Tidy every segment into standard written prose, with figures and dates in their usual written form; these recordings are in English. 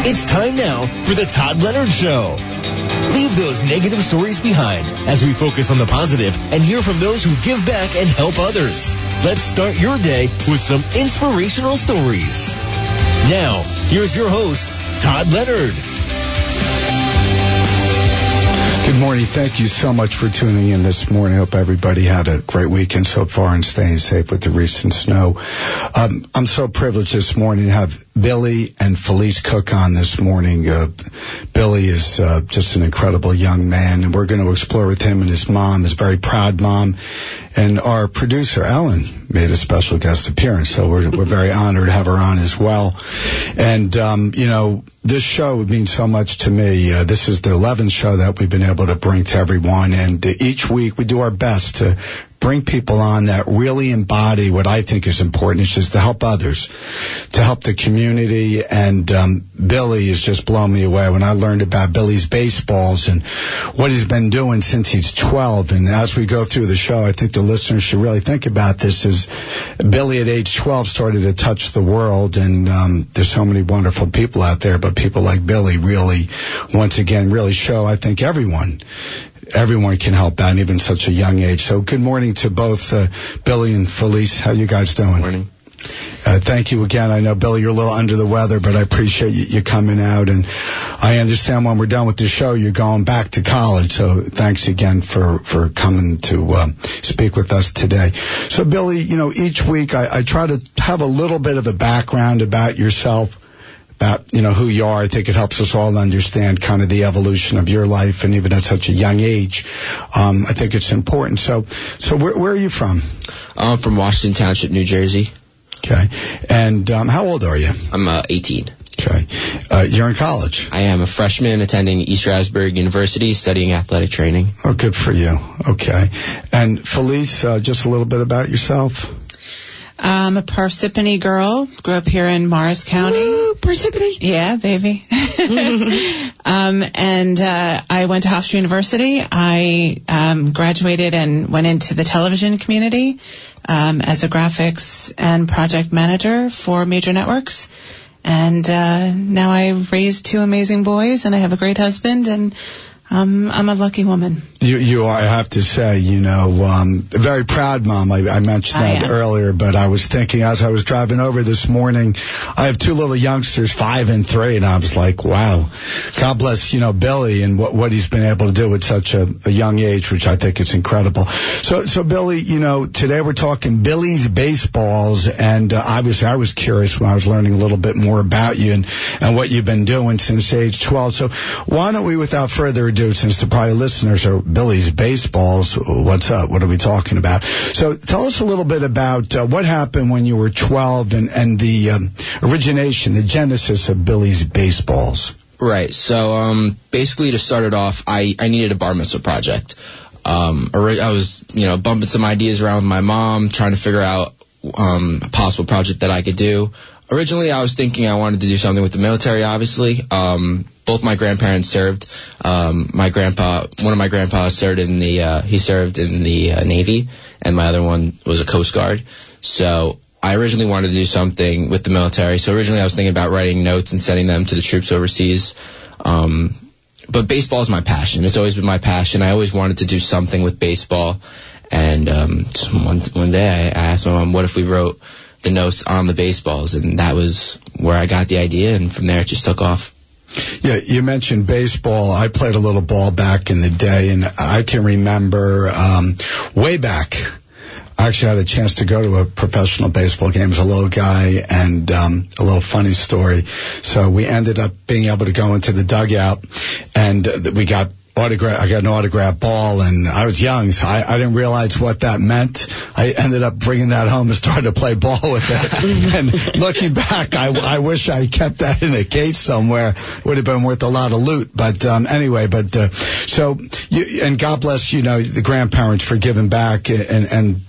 It's time now for the Todd Leonard Show. Leave those negative stories behind as we focus on the positive and hear from those who give back and help others. Let's start your day with some inspirational stories. Now, here's your host, Todd Leonard. Good morning. Thank you so much for tuning in this morning. I hope everybody had a great weekend so far and staying safe with the recent snow. I'm so privileged this morning to have Billy and Felice Cook on this morning. Billy is just an incredible young man, and we're going to explore with him and his mom, his very proud mom. And our producer, Ellen, made a special guest appearance, so we're very honored to have her on as well. And, this show would mean so much to me. This is the 11th show that we've been able to bring to everyone, and each week we do our best to bring people on that really embody what I think is important, which is to help others, to help the community. And Billy has just blown me away when I learned about Billy's baseballs and what he's been doing since he's 12. And as we go through the show, I think the listeners should really think about this. Is Billy at age 12 started to touch the world, and there's so many wonderful people out there, but people like Billy really, once again, really show, I think, everyone can help out, even such a young age. So good morning to both Billy and Felice. How you guys doing? Good morning. Thank you again. I know, Billy, you're a little under the weather, but I appreciate you coming out. And I understand when we're done with the show, you're going back to college. So thanks again for coming to speak with us today. So, Billy, each week I try to have a little bit of a background about yourself, about, who you are. I think it helps us all understand kind of the evolution of your life, and even at such a young age. I think it's important. So where are you from? I'm from Washington Township, New Jersey. Okay. And how old are you? I'm 18. Okay. You're in college? I am a freshman attending East Stroudsburg University, studying athletic training. Oh, good for you. Okay. And Felice, just a little bit about yourself? I'm a Parsippany girl. Grew up here in Morris County. Ooh, Parsippany. Yeah, baby. And I went to Hofstra University. I graduated and went into the television community as a graphics and project manager for major networks. And now I raised two amazing boys, and I have a great husband, and I'm a lucky woman. You are, I have to say, a very proud mom. I mentioned that earlier, but I was thinking as I was driving over this morning, I have two little youngsters, 5 and 3, and I was like, wow, God bless, Billy and what he's been able to do at such a young age, which I think is incredible. So Billy, today we're talking Billy's baseballs, and obviously I was curious when I was learning a little bit more about you and what you've been doing since age 12. So why don't we, without further ado, since the probably listeners are Billy's baseballs, what's up? What are we talking about? So tell us a little bit about what happened when you were 12 and the origination, the genesis of Billy's baseballs. Right. So basically, to start it off, I needed a bar mitzvah project. I was bumping some ideas around with my mom, trying to figure out a possible project that I could do. Originally, I was thinking I wanted to do something with the military, obviously. Both my grandparents served. One of my grandpas served in the Navy, and my other one was a Coast Guard. So I originally wanted to do something with the military. So originally I was thinking about writing notes and sending them to the troops overseas. But baseball is my passion. It's always been my passion. I always wanted to do something with baseball. And one day I asked my mom, what if we wrote the notes on the baseballs? And that was where I got the idea, and from there it just took off. Yeah, you mentioned baseball. I played a little ball back in the day, and I can remember way back, I actually had a chance to go to a professional baseball game as a little guy, and a little funny story. So we ended up being able to go into the dugout, and we got I got an autographed ball, and I was young, so I didn't realize what that meant. I ended up bringing that home and started to play ball with it. And looking back, I wish I kept that in a case somewhere. Would have been worth a lot of loot. But anyway, and God bless, the grandparents for giving back and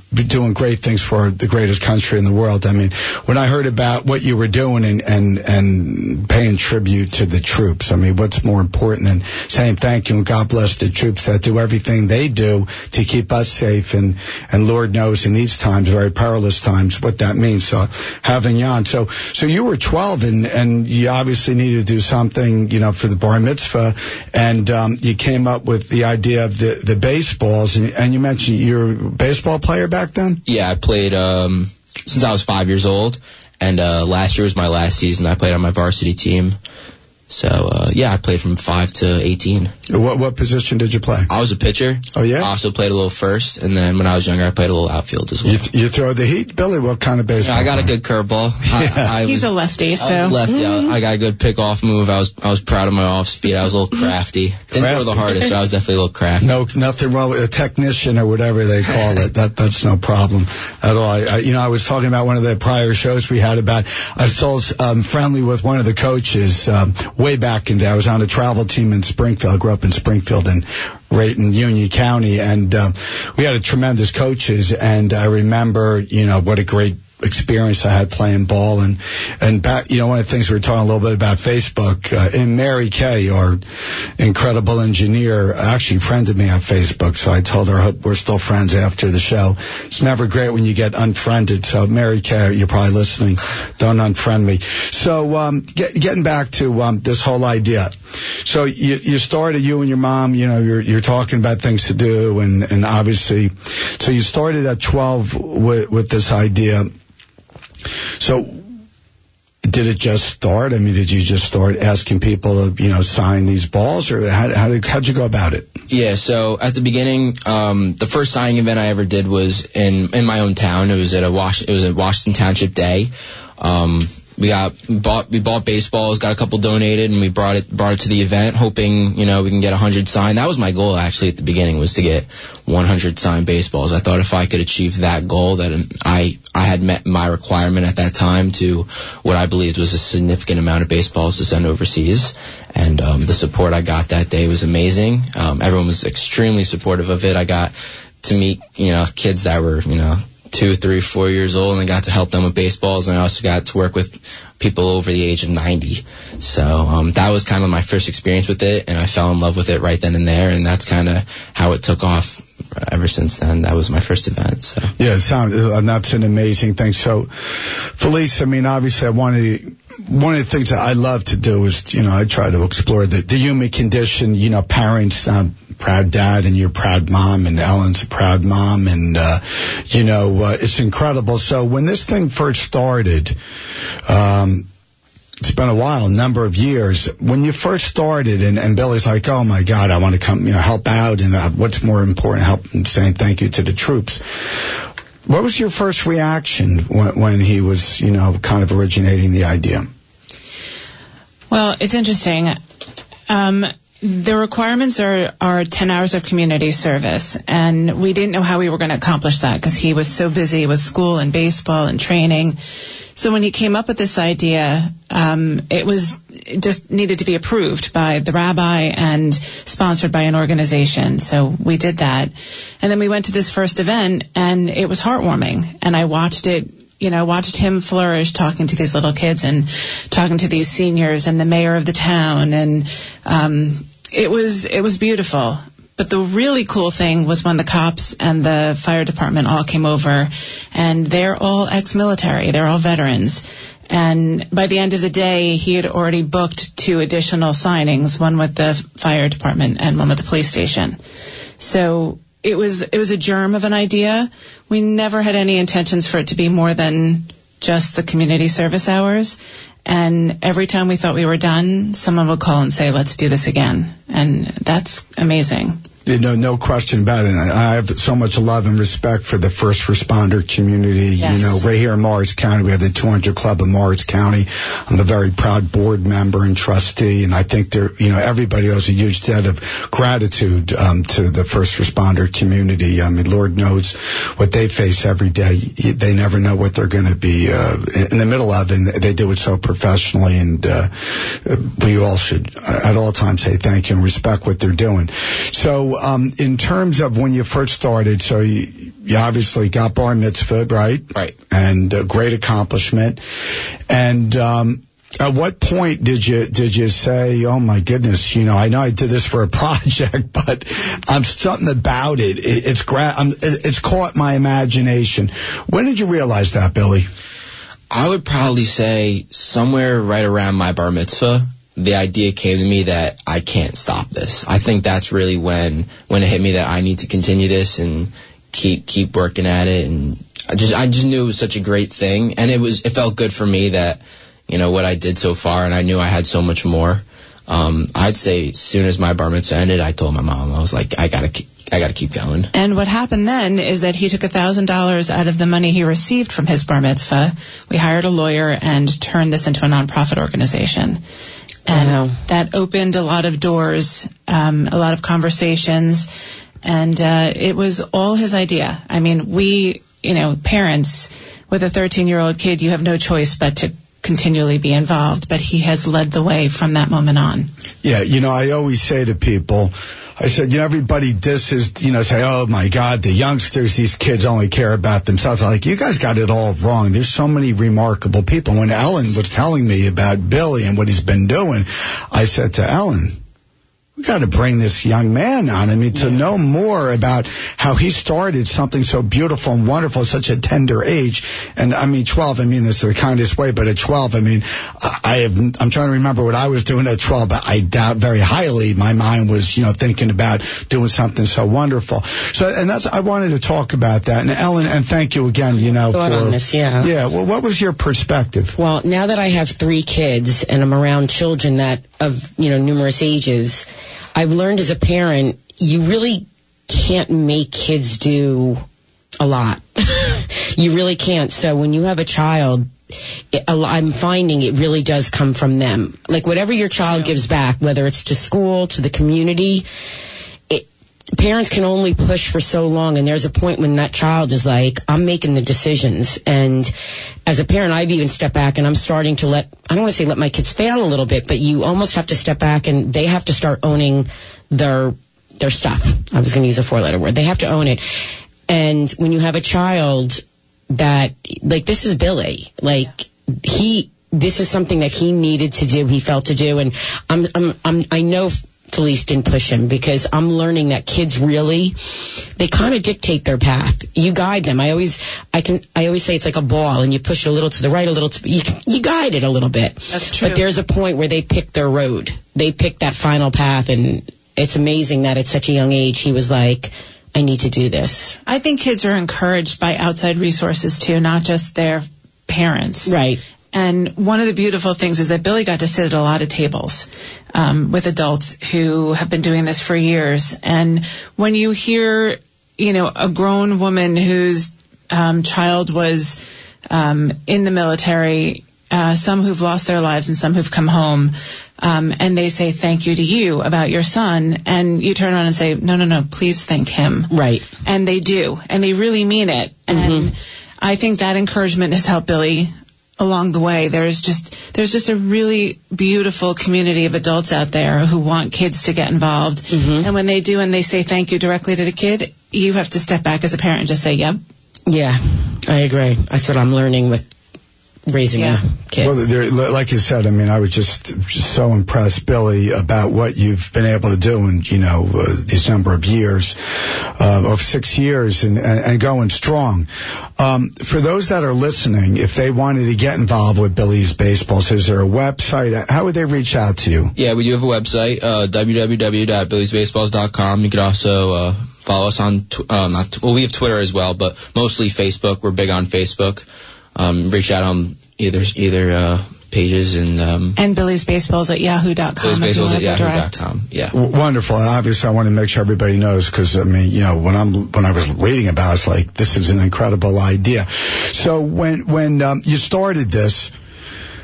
doing great things for the greatest country in the world. I mean, when I heard about what you were doing and paying tribute to the troops, I mean, what's more important than saying thank you and God bless the troops that do everything they do to keep us safe, and Lord knows in these times, very perilous times, what that means. So having you on. So you were 12 and you obviously needed to do something, for the bar mitzvah, and you came up with the idea of the baseballs, and you mentioned you're a baseball player back then? Yeah, I played since I was 5 years old, and last year was my last season. I played on my varsity team. So, I played from 5 to 18. What position did you play? I was a pitcher. Oh, yeah? I also played a little first, and then when I was younger, I played a little outfield as well. You throw the heat, Billy? What kind of baseball? I got a good curveball. He's a lefty, so. I was lefty. I got a good pick-off move. I was proud of my off-speed. I was a little crafty. Didn't throw the hardest, but I was definitely a little crafty. No, nothing wrong with a technician or whatever they call it. That's no problem at all. I was talking about one of the prior shows we had about, I was still friendly with one of the coaches way back in the day. I was on a travel team in Springfield. I grew up in Springfield and right in Union County, and we had a tremendous coaches, and I remember, what a great experience I had playing ball, and back, one of the things we were talking a little bit about Facebook, and Mary Kay, our incredible engineer, actually friended me on Facebook, so I told her I hope we're still friends after the show. It's never great when you get unfriended, so Mary Kay, you're probably listening, don't unfriend me. So getting back to this whole idea. So you started, you and your mom, you're talking about things to do, and obviously, so you started at 12 with this idea. So did it just start? I mean, did you just start asking people to, sign these balls, or how'd you go about it? Yeah, so at the beginning, the first signing event I ever did was in my own town. It was at Washington Township Day. We bought baseballs, got a couple donated, and we brought it to the event, hoping, we can get 100 signed. That was my goal, actually, at the beginning, was to get 100 signed baseballs. I thought if I could achieve that goal, that I had met my requirement at that time to what I believed was a significant amount of baseballs to send overseas. And the support I got that day was amazing. Everyone was extremely supportive of it. I got to meet, kids that were, 2, 3, 4 years old, and I got to help them with baseballs, and I also got to work with people over the age of 90. So that was kind of my first experience with it, and I fell in love with it right then and there, and that's kind of how it took off ever since then. That was my first event. So yeah, that's an amazing thing. So Felice, I mean, obviously one of the things that I love to do is, I try to explore the human condition, parents, proud dad, and you're proud mom, and Ellen's a proud mom, and it's incredible. So when this thing first started, it's been a while, a number of years. When you first started, and Billy's like, oh my God, I want to come, help out, and what's more important, help and saying thank you to the troops. What was your first reaction when he was, kind of originating the idea? Well, it's interesting. The requirements are 10 hours of community service, and we didn't know how we were going to accomplish that because he was so busy with school and baseball and training. So when he came up with this idea, it just needed to be approved by the rabbi and sponsored by an organization. So we did that. And then we went to this first event, and it was heartwarming. And I watched it, watched him flourish, talking to these little kids and talking to these seniors and the mayor of the town. And it was beautiful. But the really cool thing was when the cops and the fire department all came over, and they're all ex-military. They're all veterans. And by the end of the day, he had already booked 2 additional signings, one with the fire department and one with the police station. So it was a germ of an idea. We never had any intentions for it to be more than just the community service hours. And every time we thought we were done, someone would call and say, let's do this again. And that's amazing. No question about it. I have so much love and respect for the first responder community. Yes. Right here in Morris County, we have the 200 Club of Morris County. I'm a very proud board member and trustee, and I think everybody owes a huge debt of gratitude to the first responder community. I mean, Lord knows what they face every day. They never know what they're going to be in the middle of, and they do it so professionally, and we all should at all times say thank you and respect what they're doing. So So, in terms of when you first started, so you obviously got bar mitzvah, right? Right. And great accomplishment. And at what point did you say, oh my goodness, I know I did this for a project, but I'm something about it. It's caught my imagination. When did you realize that, Billy? I would probably say somewhere right around my bar mitzvah, the idea came to me that I can't stop this. I think that's really when it hit me that I need to continue this and keep working at it. And I just knew it was such a great thing, and it felt good for me that what I did so far, and I knew I had so much more. I'd say as soon as my bar mitzvah ended, I told my mom, I was like, I gotta keep going. And what happened then is that he took $1,000 out of the money he received from his bar mitzvah. We hired a lawyer and turned this into a nonprofit organization. And that opened a lot of doors, a lot of conversations, and it was all his idea. I mean, we, parents with a 13-year-old kid, you have no choice but to continually be involved, but he has led the way from that moment on. Yeah, I always say to people, I said, everybody disses, say, oh my God, the youngsters, these kids only care about themselves. I'm like, you guys got it all wrong. There's so many remarkable people. When Ellen was telling me about Billy and what he's been doing, I said to Ellen, we got to bring this young man on. I mean, to know more about how he started something so beautiful and wonderful at such a tender age. And I mean, 12, I mean this the kindest way, but at 12, I mean, I'm trying to remember what I was doing at 12, but I doubt very highly my mind was, thinking about doing something so wonderful. So, and I wanted to talk about that. And Ellen, and thank you again, Thought on this, yeah. Yeah, well, what was your perspective? Well, now that I have 3 kids and I'm around children that of, numerous ages, I've learned as a parent, you really can't make kids do a lot. You really can't. So when you have a child, I'm finding it really does come from them. Like whatever your child gives back, whether it's to school, to the community, parents can only push for so long. And there's a point when that child is like, I'm making the decisions. And as a parent, I've even stepped back and I'm starting to I don't want to say let my kids fail a little bit, but you almost have to step back and they have to start owning their stuff. I was going to use a 4-letter word. They have to own it. And when you have a child that, like, this is Billy, like, this is something that he needed to do, he felt to do. And I know Felice didn't push him because I'm learning that kids really, they kind of dictate their path. You guide them. I always say it's like a ball and you push it a little to the right, a little to, you guide it a little bit. That's true. But there's a point where they pick their road. They pick that final path, and it's amazing that at such a young age he was like, I need to do this. I think kids are encouraged by outside resources too, not just their parents. Right. And one of the beautiful things is that Billy got to sit at a lot of tables with adults who have been doing this for years. And when you hear, a grown woman whose child was in the military, some who've lost their lives and some who've come home, and they say thank you to you about your son, and you turn around and say, no, please thank him. Right. And they do, and they really mean it. Mm-hmm. And I think that encouragement has helped Billy along the way. There's just a really beautiful community of adults out there who want kids to get involved. Mm-hmm. And when they do and they say thank you directly to the kid, you have to step back as a parent and just say, yep. Yeah, I agree. That's what I'm learning with raising a kid. Well, like you said, I mean, I was just so impressed, Billy, about what you've been able to do in, these number of years, of 6 years and going strong. For those that are listening, if they wanted to get involved with Billy's Baseballs, is there a website? How would they reach out to you? Yeah, we do have a website, www.billysbaseballs.com. You could also follow us on, we have Twitter as well, but mostly Facebook. We're big on Facebook. Reach out on either pages and Billy's Baseballs at yahoo.com. Billy's Baseballs at yahoo.com. Yeah. Wonderful. And obviously I want to make sure everybody knows because, I mean, when I was reading about it, it's like, this is an incredible idea. So when you started this,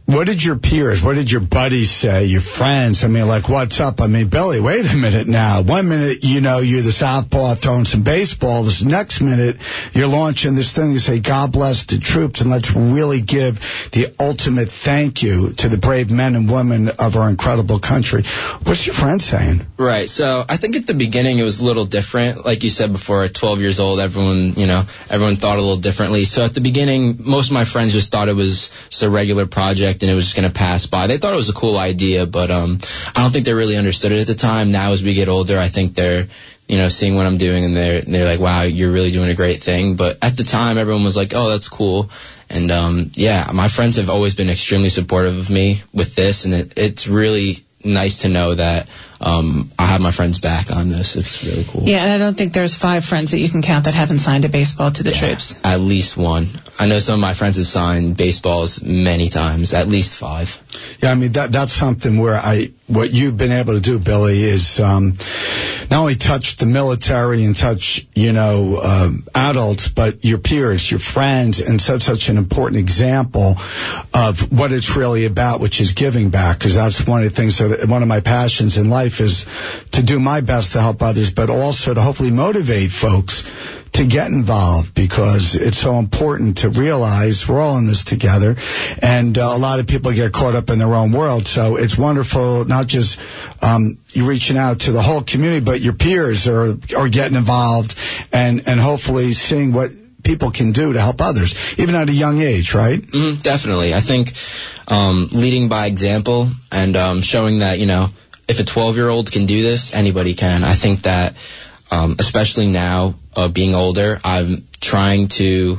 what did your peers, what did your buddies say, your friends? I mean, like, what's up? I mean, Billy, wait a minute now. 1 minute, you know, you're the southpaw throwing some baseball. This next minute, you're launching this thing. You say, God bless the troops, and let's really give the ultimate thank you to the brave men and women of our incredible country. What's your friend saying? Right. So I think at the beginning it was a little different. Like you said before, at 12 years old, everyone thought a little differently. So at the beginning, most of my friends just thought it was just a regular project and it was just going to pass by. They thought it was a cool idea, but I don't think they really understood it at the time. Now as we get older, I think they're, you know, seeing what I'm doing and they're like, wow, you're really doing a great thing. But at the time, everyone was like, oh, that's cool. And my friends have always been extremely supportive of me with this, and it's really nice to know that I have my friends back on this. It's really cool. Yeah, and I don't think there's 5 friends that you can count that haven't signed a baseball to the troops. At least one. I know some of my friends have signed baseballs many times, at least 5. Yeah, I mean, that's something where what you've been able to do, Billy, is not only touch the military and touch, you know, adults, but your peers, your friends, and such an important example of what it's really about, which is giving back, because that's one of the things that one of my passions in life is to do my best to help others, but also to hopefully motivate folks to get involved, because it's so important to realize we're all in this together, and a lot of people get caught up in their own world. So it's wonderful, not just you reaching out to the whole community, but your peers are getting involved and hopefully seeing what people can do to help others, even at a young age, right? Mm-hmm, definitely. I think leading by example and showing that, you know, if a 12-year-old can do this, anybody can. I think that especially now, being older, I'm trying to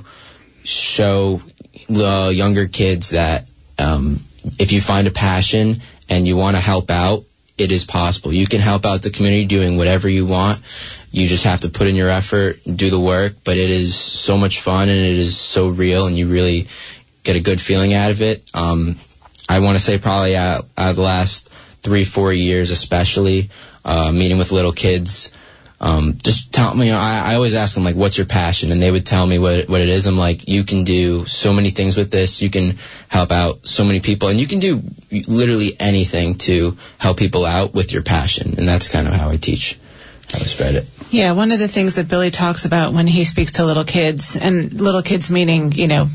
show younger kids that if you find a passion and you want to help out, it is possible. You can help out the community doing whatever you want. You just have to put in your effort, do the work, but it is so much fun and it is so real and you really get a good feeling out of it. I want to say probably out of the last 3-4 years especially, meeting with little kids, just tell me, I always ask them, like, what's your passion? And they would tell me what it is. I'm like, you can do so many things with this. You can help out so many people, and you can do literally anything to help people out with your passion. And that's kind of how I teach, how to spread it. Yeah, one of the things that Billy talks about when he speaks to little kids, and little kids meaning, you know,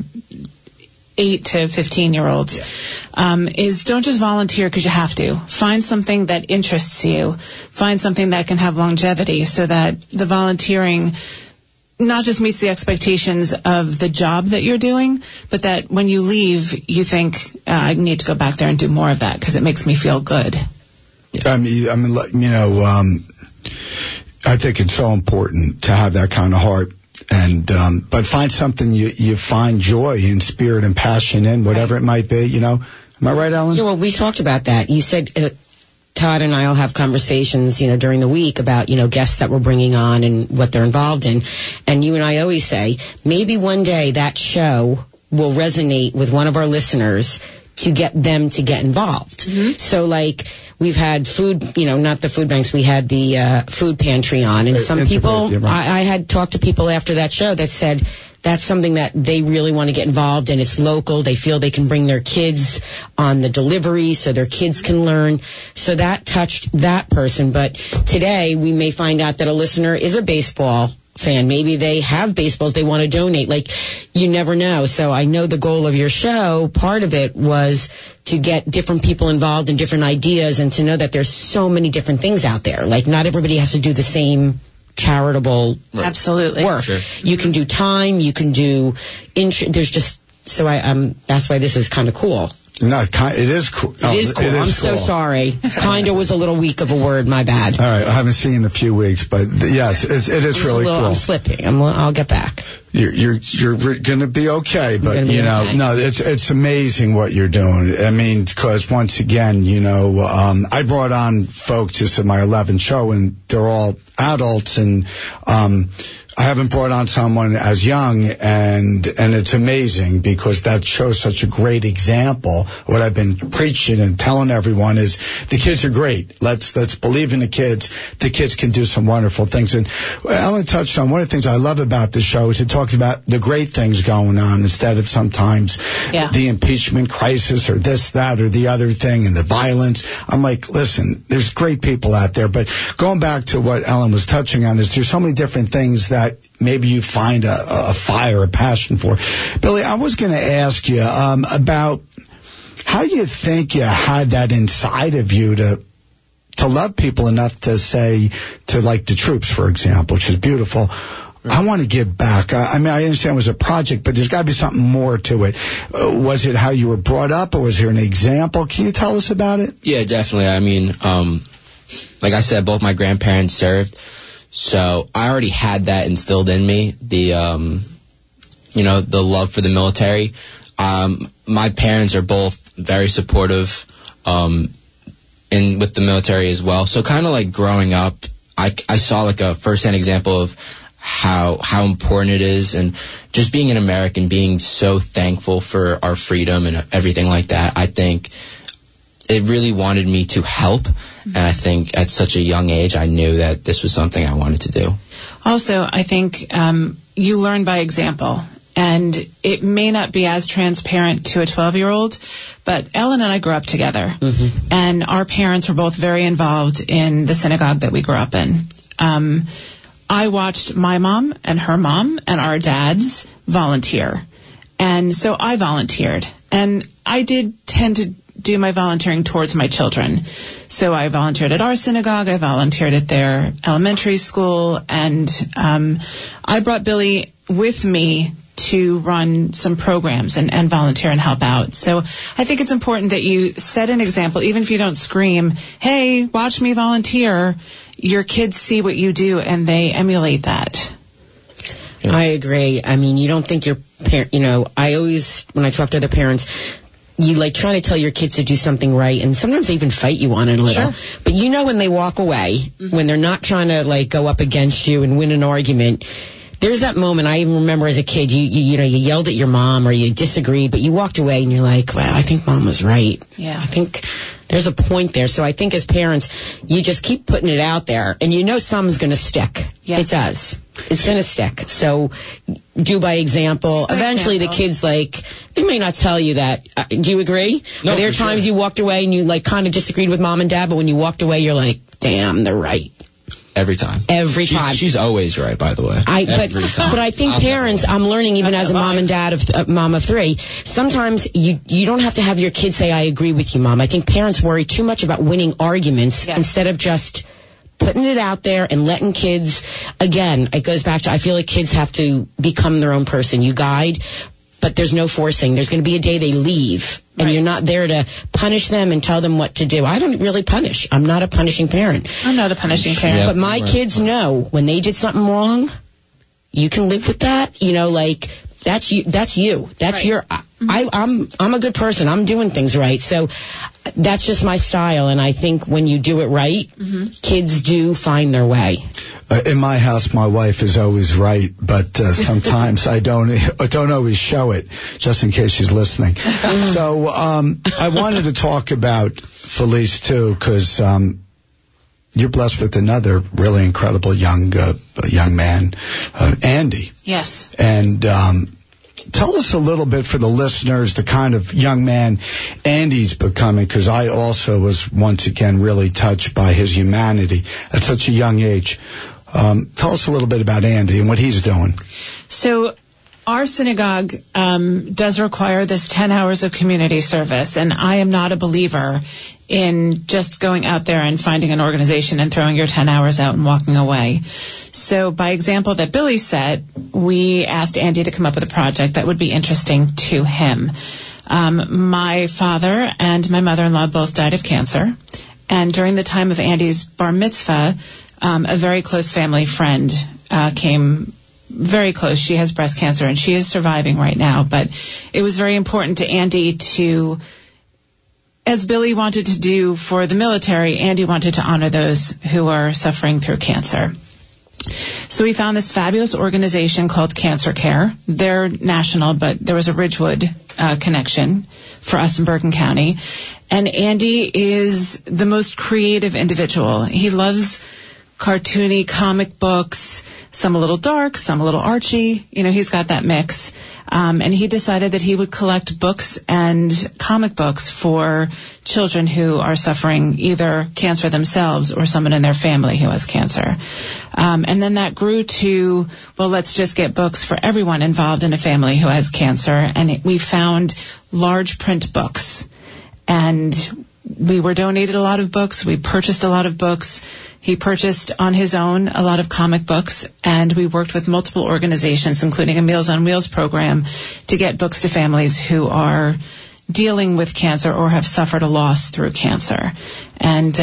8 to 15-year-olds, is don't just volunteer because you have to. Find something that interests you. Find something that can have longevity so that the volunteering not just meets the expectations of the job that you're doing, but that when you leave, you think, I need to go back there and do more of that because it makes me feel good. I mean, you know, I think it's so important to have that kind of heart. And but find something you find joy and spirit and passion in, whatever it might be, you know. Am I right, Ellen? Yeah, well, we talked about that. You said Todd and I will have conversations, you know, during the week about, you know, guests that we're bringing on and what they're involved in. And you and I always say, maybe one day that show will resonate with one of our listeners to get them to get involved. Mm-hmm. So, like, we've had food, you know, not the food banks, we had the food pantry on. And some people, I had talked to people after that show that said that's something that they really want to get involved in. It's local. They feel they can bring their kids on the delivery so their kids can learn. So that touched that person. But today we may find out that a listener is a baseball fan. Maybe they have baseballs they want to donate. Like, you never know. So I know the goal of your show, part of it was to get different people involved in different ideas and to know that there's so many different things out there. Like, not everybody has to do the same charitable absolutely work. Sure. You can do time, you can do there's just so that's why this is kind of cool. No, it is cool. It is cool. I'm so sorry. Kinda was a little weak of a word. My bad. All right, I haven't seen you in a few weeks, but yes, it is really cool. I'm slipping. I'll get back. You're going to be okay, but you know, okay. No, it's amazing what you're doing. I mean, because once again, you know, I brought on folks. This is my 11th show, and they're all adults, and I haven't brought on someone as young, and it's amazing because that shows such a great example. What I've been preaching and telling everyone is the kids are great. Let's believe in the kids. The kids can do some wonderful things. And Ellen touched on one of the things I love about this show is it talks talks about the great things going on instead of sometimes the impeachment crisis or this, that, or the other thing and the violence. I'm like, listen, there's great people out there. But going back to what Ellen was touching on is there's so many different things that maybe you find a fire, a passion for. Billy, I was going to ask you about how you think you had that inside of you to love people enough to say, to like the troops, for example, which is beautiful. I want to give back. I mean, I understand it was a project, but there's got to be something more to it. Was it how you were brought up, or was there an example? Can you tell us about it? Yeah, definitely. I mean, like I said, both my grandparents served, so I already had that instilled in me, the love for the military. My parents are both very supportive, with the military as well. So kind of like growing up, I saw like a firsthand example of how important it is, and just being an American, being so thankful for our freedom and everything like that. I think it really wanted me to help, and I think at such a young age I knew that this was something I wanted to do. Also, I think you learn by example. And it may not be as transparent to a 12-year-old, but Ellen and I grew up together. Mm-hmm. And our parents were both very involved in the synagogue that we grew up in. I watched my mom and her mom and our dads volunteer. And so I volunteered. And I did tend to do my volunteering towards my children. So I volunteered at our synagogue, I volunteered at their elementary school, and I brought Billy with me to run some programs and volunteer and help out. So I think it's important that you set an example, even if you don't scream, hey, watch me volunteer. Your kids see what you do and they emulate that. Yeah. I agree. I mean, you don't think your parent, I always, when I talk to other parents, you like trying to tell your kids to do something right, and sometimes they even fight you on it a little. Sure. But when they walk away, mm-hmm. when they're not trying to like go up against you and win an argument, there's that moment. I even remember as a kid, you yelled at your mom or you disagreed, but you walked away and you're like, well, I think mom was right. Yeah. I think there's a point there. So I think as parents, you just keep putting it out there, and something's going to stick. Yes. It does. It's going to stick. So do by example. Eventually the kids, they may not tell you that. Do you agree? No, there are times you walked away and you kind of disagreed with mom and dad, but when you walked away, you're like, damn, they're right. Every time. She's always right, by the way. But I think parents, I'm learning even as a mom and dad of mom of three, sometimes you don't have to have your kids say, I agree with you, Mom. I think parents worry too much about winning arguments instead of just putting it out there and letting kids, again, it goes back to, I feel like kids have to become their own person. You guide, but there's no forcing. There's going to be a day they leave, and you're not there to punish them and tell them what to do. I don't really punish. I'm not a punishing parent. I'm not a punishing parent. But my kids know when they did something wrong, you can live with that. That's you. That's you. That's your. I'm a good person. I'm doing things right. So that's just my style. And I think when you do it right, kids do find their way. In my house, my wife is always right, but sometimes I don't always show it, just in case she's listening. So I wanted to talk about Felice too, because you're blessed with another really incredible young man, Andy. Yes. And tell us a little bit for the listeners, the kind of young man Andy's becoming, because I also was once again really touched by his humanity at such a young age. Tell us a little bit about Andy and what he's doing. So our synagogue does require this 10 hours of community service, and I am not a believer in just going out there and finding an organization and throwing your 10 hours out and walking away. So by example that Billy set, we asked Andy to come up with a project that would be interesting to him. My father and my mother-in-law both died of cancer, and during the time of Andy's bar mitzvah, a very close family friend came very close. She has breast cancer, and she is surviving right now. But it was very important to Andy to, as Billy wanted to do for the military, Andy wanted to honor those who are suffering through cancer. So we found this fabulous organization called Cancer Care. They're national, but there was a Ridgewood connection for us in Bergen County. And Andy is the most creative individual. He loves cartoony comic books, some a little dark, some a little archy. He's got that mix. And he decided that he would collect books and comic books for children who are suffering either cancer themselves or someone in their family who has cancer. And then that grew to, well, let's just get books for everyone involved in a family who has cancer. And we found large print books. And we were donated a lot of books. We purchased a lot of books. He purchased on his own a lot of comic books, and we worked with multiple organizations, including a Meals on Wheels program, to get books to families who are dealing with cancer or have suffered a loss through cancer. And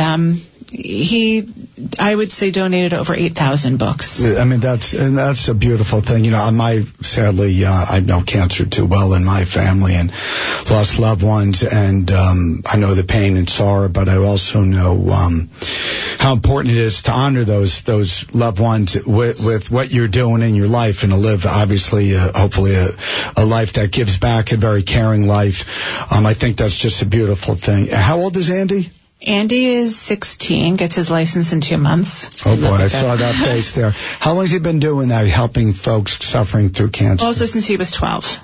I would say, donated over 8,000 books. I mean, that's a beautiful thing. Sadly, I know cancer too well in my family and lost loved ones, and I know the pain and sorrow, but I also know how important it is to honor those loved ones with what you're doing in your life, and to live, obviously, hopefully, a life that gives back, a very caring life. I think that's just a beautiful thing. How old is Andy? Andy is 16, gets his license in 2 months. Oh, boy, I saw that face there. How long has he been doing that, helping folks suffering through cancer? Also since he was 12.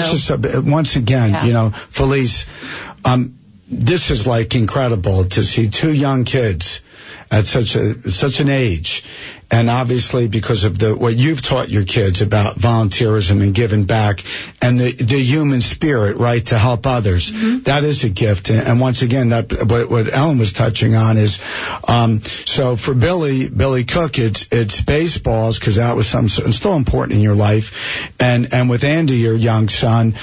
Once again, Felice, this is like incredible to see 2 young kids at such an age. And obviously, because of what you've taught your kids about volunteerism and giving back and the human spirit, right, to help others, that is a gift. And once again, that what Ellen was touching on is, so for Billy Cook, it's baseballs, because that was still important in your life, and with Andy, your young son,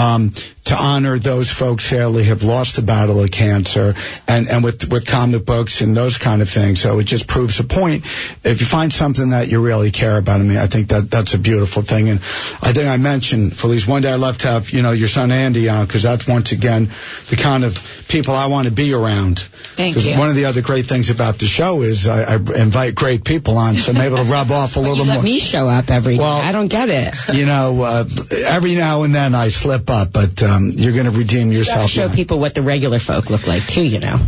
to honor those folks who have lost the battle of cancer, and with comic books and those kind of things. So it just proves a point. If you find something that you really care about, I think that's a beautiful thing. And I think I mentioned, Felice, one day I'd love to have, your son Andy on, because that's, once again, the kind of people I want to be around. Thank you. One of the other great things about the show is I invite great people on, so maybe it'll rub off a little more. Let me show up every day. I don't get it. Every now and then I slip up, but you're going to redeem yourself. Show people what the regular folk look like, too,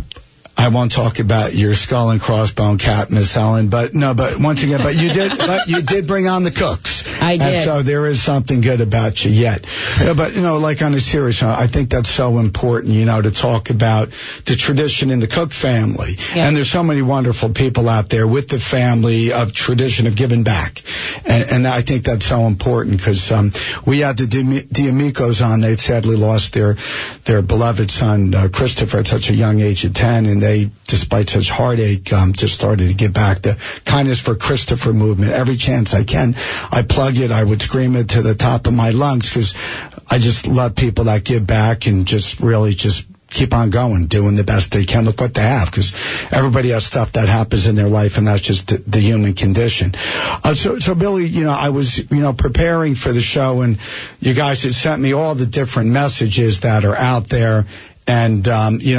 I won't talk about your skull and crossbone cat, Miss Helen, but once again, you did bring on the cooks. I did. And so there is something good about you yet. But, like on a serious note, I think that's so important, to talk about the tradition in the Cook family. Yeah. And there's so many wonderful people out there with the family of tradition of giving back. And I think that's so important, because we had the D'Amicos on. They'd sadly lost their beloved son, Christopher, at such a young age of 10, and they, despite such heartache, just started to give back. The Kindness for Christopher movement. Every chance I can, I plug it. I would scream it to the top of my lungs, because I just love people that give back and just really just keep on going, doing the best they can with what they have, because everybody has stuff that happens in their life, and that's just the human condition. So Billy, I was, preparing for the show, and you guys had sent me all the different messages that are out there, and,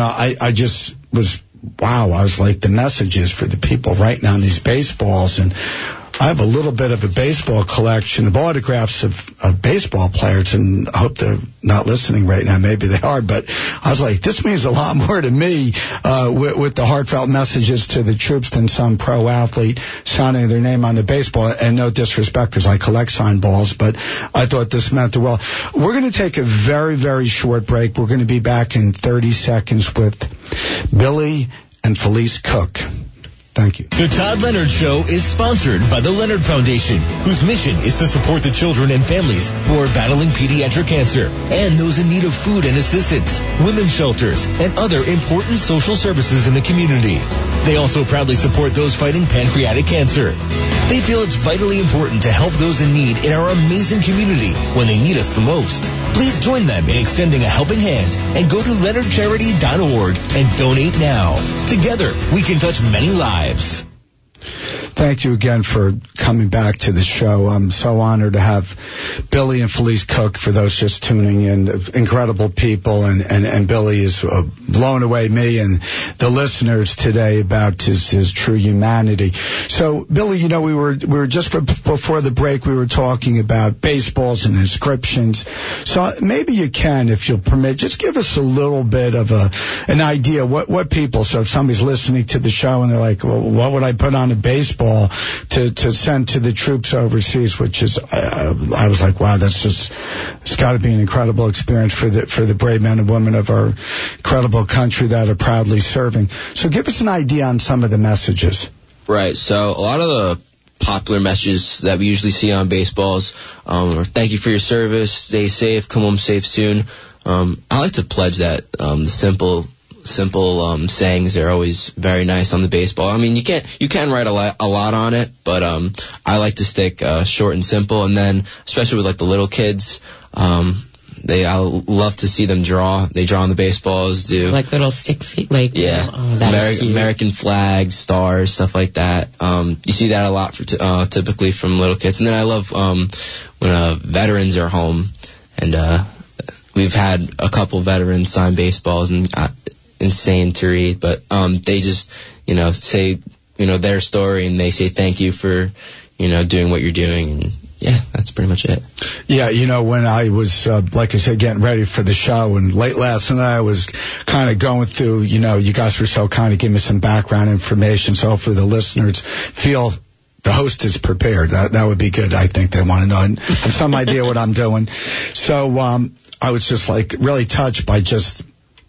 I just was, wow, I was like, the messages for the people writing on these baseballs. And I have a little bit of a baseball collection of autographs of baseball players, and I hope they're not listening right now. Maybe they are, but I was like, this means a lot more to me with the heartfelt messages to the troops than some pro athlete signing their name on the baseball. And no disrespect, because I collect signed balls, but I thought this meant the world. We're going to take a very, very short break. We're going to be back in 30 seconds with Billy and Felice Cook. Thank you. The Todd Leonard Show is sponsored by the Leonard Foundation, whose mission is to support the children and families who are battling pediatric cancer and those in need of food and assistance, women's shelters, and other important social services in the community. They also proudly support those fighting pancreatic cancer. They feel it's vitally important to help those in need in our amazing community when they need us the most. Please join them in extending a helping hand and go to leonardcharity.org and donate now. Together, we can touch many lives. Thank you again for coming back to the show. I'm so honored to have Billy and Felice Cook, for those just tuning in. Incredible people, and Billy is blown away me and the listeners today about his true humanity. So, Billy, we were just before the break, we were talking about baseballs and inscriptions. So maybe you can, if you'll permit, just give us a little bit of an idea what people. So if somebody's listening to the show and they're like, well, what would I put on a baseball? baseball to send to the troops overseas, which is, I was like, wow, it's got to be an incredible experience for the brave men and women of our incredible country that are proudly serving. So give us an idea on some of the messages. Right. So a lot of the popular messages that we usually see on baseballs are thank you for your service, stay safe, come home safe soon. I like to pledge that the simple sayings are always very nice on the baseball. I mean, you can write a lot on it, but I like to stick short and simple. And then, especially with like the little kids, I love to see them draw. They draw on the baseballs, do like little stick feet, like American flags, stars, stuff like that. You see that a lot typically from little kids. And then I love when veterans are home, and we've had a couple veterans sign baseballs, and insane to read. But they just say their story, and they say thank you for doing what you're doing. And yeah, that's pretty much it. Yeah, when I was, like I said, getting ready for the show, and late last night I was kind of going through, you guys were so kind of give me some background information, so hopefully the listeners feel the host is prepared. That would be good. I think they want to know and have some idea what I'm doing. So I was just like really touched by just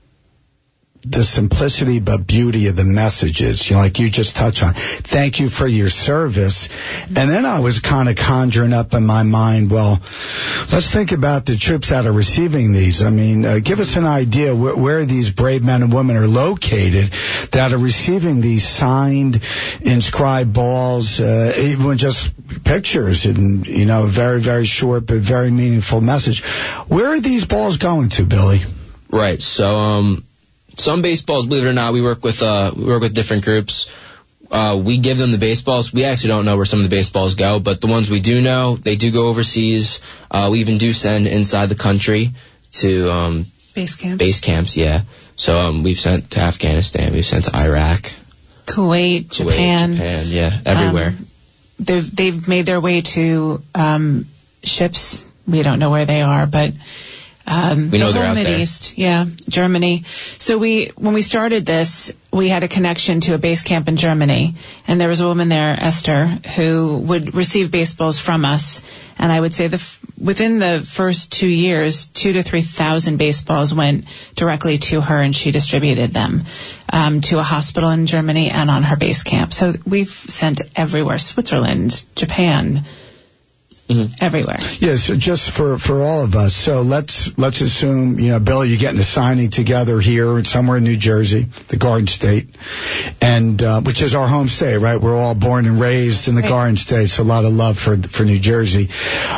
the simplicity but beauty of the messages, like you just touched on. Thank you for your service. And then I was kind of conjuring up in my mind, well, let's think about the troops that are receiving these. I mean, give us an idea where these brave men and women are located that are receiving these signed, inscribed balls, even just pictures and, very, very short but very meaningful message. Where are these balls going to, Billy? Right. So, some baseballs, believe it or not, we work with different groups. We give them the baseballs. We actually don't know where some of the baseballs go, but the ones we do know, they do go overseas. We even do send inside the country to base camps. Yeah. So we've sent to Afghanistan, we've sent to Iraq, Kuwait, Japan, yeah, everywhere. They've made their way to ships. We don't know where they are, but we know they're out there. East, yeah, Germany. So when we started this, we had a connection to a base camp in Germany, and there was a woman there, Esther, who would receive baseballs from us. And I would say within the first 2 years, 2,000 to 3,000 baseballs went directly to her, and she distributed them to a hospital in Germany and on her base camp. So we've sent everywhere: Switzerland, Japan. Mm-hmm. Everywhere. Yes, so just for all of us. So let's assume, Billy, you're getting a signing together here somewhere in New Jersey, the Garden State, and which is our home state, right? We're all born and raised in the Garden State, so a lot of love for New Jersey.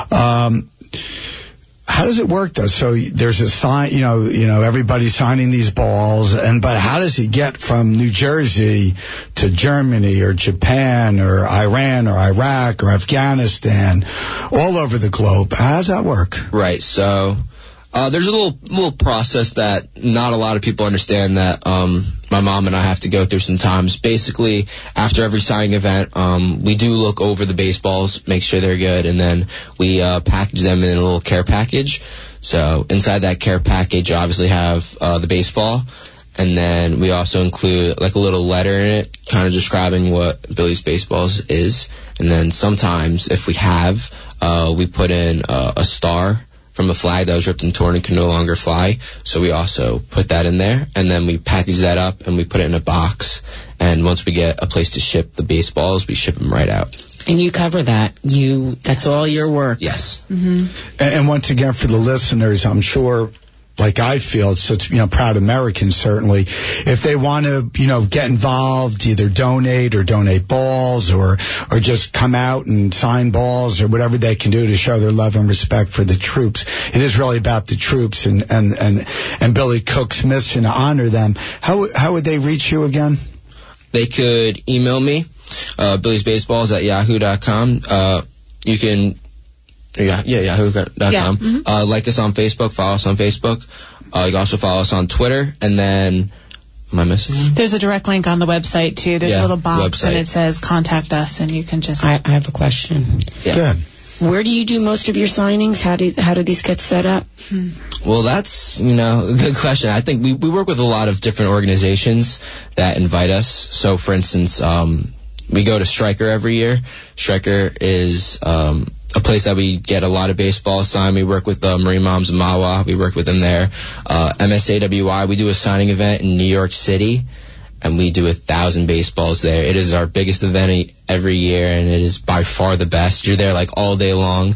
How does it work, though? So there's a sign, everybody's signing these balls, but how does he get from New Jersey to Germany or Japan or Iran or Iraq or Afghanistan, all over the globe? How does that work? Right. So there's a little process that not a lot of people understand that my mom and I have to go through sometimes. Basically, after every signing event, we do look over the baseballs, make sure they're good, and then we package them in a little care package. So inside that care package, you obviously have the baseball, and then we also include like a little letter in it, kind of describing what Billy's Baseballs is. And then sometimes, if we have, we put in a star from a flag that was ripped and torn and can no longer fly. So we also put that in there, and then we package that up and we put it in a box. And once we get a place to ship the baseballs, we ship them right out. And you cover that. That's all your work. Yes. Mm-hmm. And once again, for the listeners, I'm sure, like I feel, it's such, proud Americans, certainly. If they want to, get involved, either donate balls or just come out and sign balls or whatever they can do to show their love and respect for the troops. It is really about the troops and Billy Cook's mission to honor them. How would they reach you again? They could email me, billysbaseballs@yahoo.com. You can yahoo.com. Yeah. Mm-hmm. Like us on Facebook, follow us on Facebook. You can also follow us on Twitter, and then, am I missing one? There's a direct link on the website, too. There's a little box, website. and it says contact us, and you can just... I have a question. Yeah. Good. Where do you do most of your signings? How do these get set up? Well, that's, a good question. I think we work with a lot of different organizations that invite us. So, for instance, we go to Stryker every year. Stryker is a place that we get a lot of baseball signed. We work with Marine Moms of Mahwah. We work with them there. MSAWI, we do a signing event in New York City, and we do 1,000 baseballs there. It is our biggest event every year, and it is by far the best. You're there like all day long.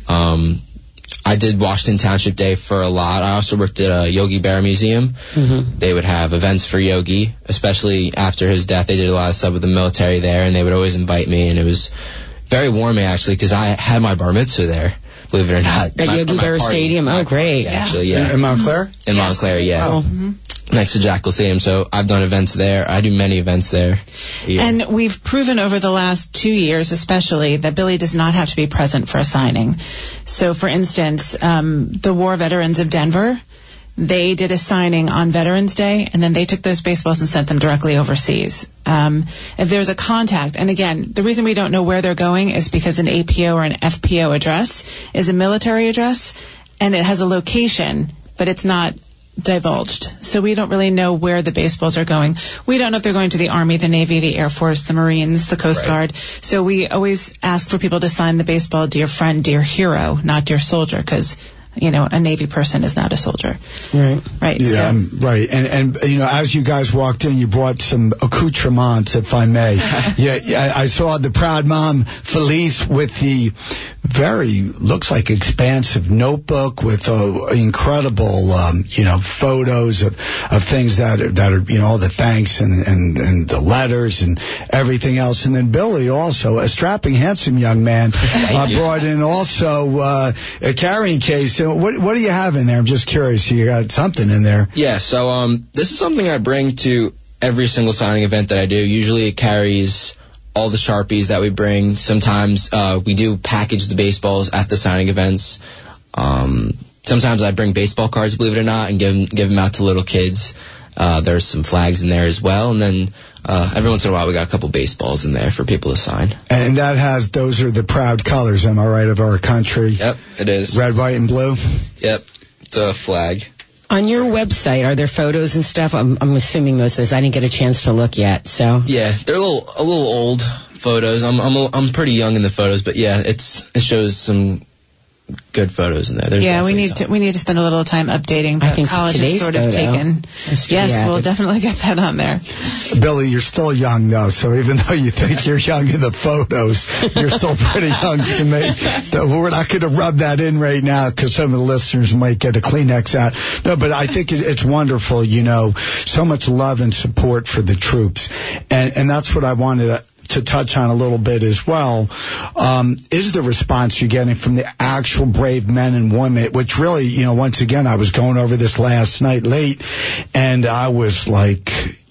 I did Washington Township Day for a lot. I also worked at a Yogi Berra Museum. Mm-hmm. They would have events for Yogi, especially after his death. They did a lot of stuff with the military there, and they would always invite me, and it was very warming, actually, because I had my bar mitzvah there, believe it or not. At Yogi Berra Stadium? Oh, great. Actually, yeah. In Montclair? In Montclair, yeah. Oh. Mm-hmm. Next to Jackal Stadium. So I've done events there. I do many events there. Yeah. And we've proven over the last 2 years especially that Billy does not have to be present for a signing. So, for instance, the War Veterans of Denver, they did a signing on Veterans Day, and then they took those baseballs and sent them directly overseas. If there's a contact, and again, the reason we don't know where they're going is because an APO or an FPO address is a military address, and it has a location, but it's not divulged. So we don't really know where the baseballs are going. We don't know if they're going to the Army, the Navy, the Air Force, the Marines, the Coast Guard. So we always ask for people to sign the baseball, "Dear friend, dear hero," not "dear soldier," because a Navy person is not a soldier. Right. Yeah, right. And as you guys walked in, you brought some accoutrements, if I may. Yeah, I saw the proud mom, Felice, with the looks like expansive notebook with incredible, photos of things that are, all the thanks and the letters and everything else. And then Billy also, a strapping, handsome young man, brought in also a carrying case. What do you have in there? I'm just curious. You got something in there. Yeah, so this is something I bring to every single signing event that I do. Usually it carries all the Sharpies that we bring. Sometimes we do package the baseballs at the signing events. Sometimes I bring baseball cards, believe it or not, and give them out to little kids. There's some flags in there as well, and then every once in a while we got a couple baseballs in there for people to sign. And those are the proud colors, am I right, of our country? Yep, it is. Red, white, and blue? Yep, it's a flag. On your website, are there photos and stuff? I'm assuming most of this. I didn't get a chance to look yet, so. Yeah, they're a little old photos. I'm pretty young in the photos, but yeah, it shows some good photos in there. We need to spend a little time updating, but I think college is sort of taken. Yes, we'll definitely get that on there. Billy, you're still young though, so even though you think you're young in the photos, you're still pretty young to me. We're not going to rub that in right now because some of the listeners might get a Kleenex out. No, but I think it's wonderful, so much love and support for the troops. And that's what I wanted to touch on a little bit as well, is the response you're getting from the actual brave men and women, which really, once again, I was going over this last night late, and I was like,